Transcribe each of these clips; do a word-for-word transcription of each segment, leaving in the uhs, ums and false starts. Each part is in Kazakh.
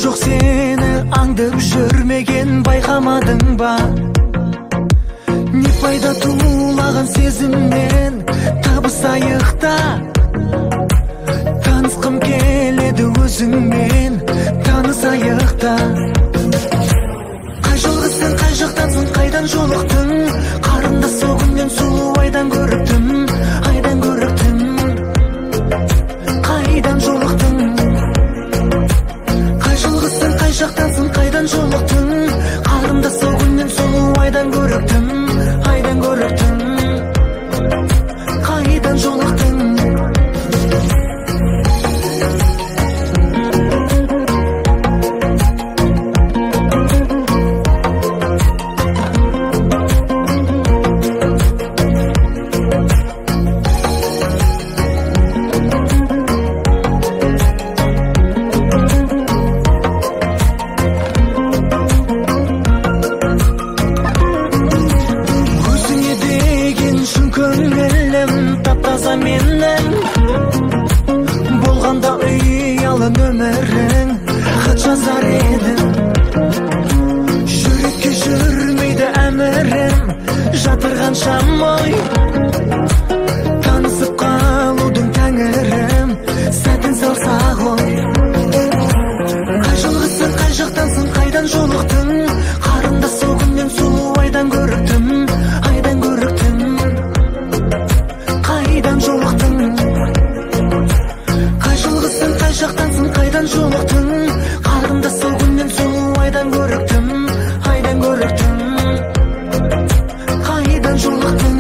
жоқ сені аңдып жүрмеген байқамадың ба? Не пайда тулаған сезімнен табысайық та, танысқым келеді өзіңмен, танысайық та. Қай жолғысың, қай жақтансың, қайдан жолықтың? Қарындас сол күннен сұлу айдан көріктім, айдан көріктім. Қайдан жолықтың? Қай жолғысың, қай жақтансың, қайдан жолықтың? Қарындас сол күннен сұлу айдан көріктім, айдан көріктім. Қайдан жолықтың? Тап-таза менің болғанда ұялы нөмірің, хат жазар едім. Жүрекке жүрмейді әмірім, жатырғанша ой. Танысып қалудың тәңірім, сәтін салса ғой. Қай жолғысың, қай жақтансың, қайдан жолықтың? Қарындас сол күннен сұлу айдан көріктім, айдан көріктім. Қайдан жолықтың? Қай жолғысың, қай жақтансың, қайдан жолықтың? Қарындас сол күннен сұлу айдан көріктім, айдан көріктім. Қайдан жолықтың?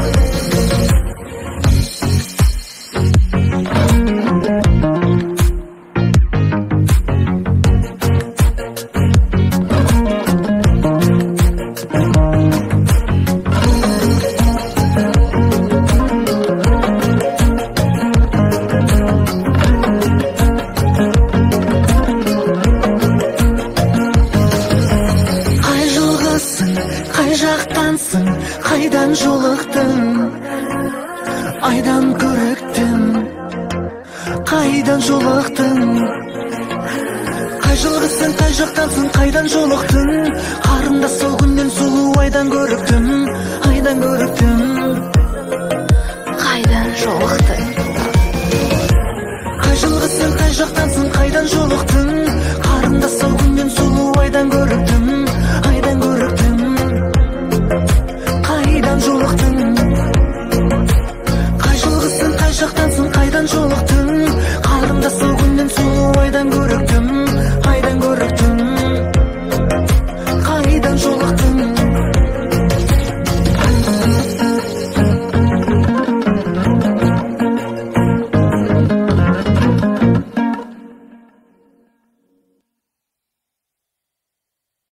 Қай жақтансың, қайдан жолықтың? Айдан көріктім, қайдан жолықтың? Қай жолғысың, қай жақтансың, қайдан жолықтың? Қарындас сол күннен сұлу айдан көріктім, айдан көріктім.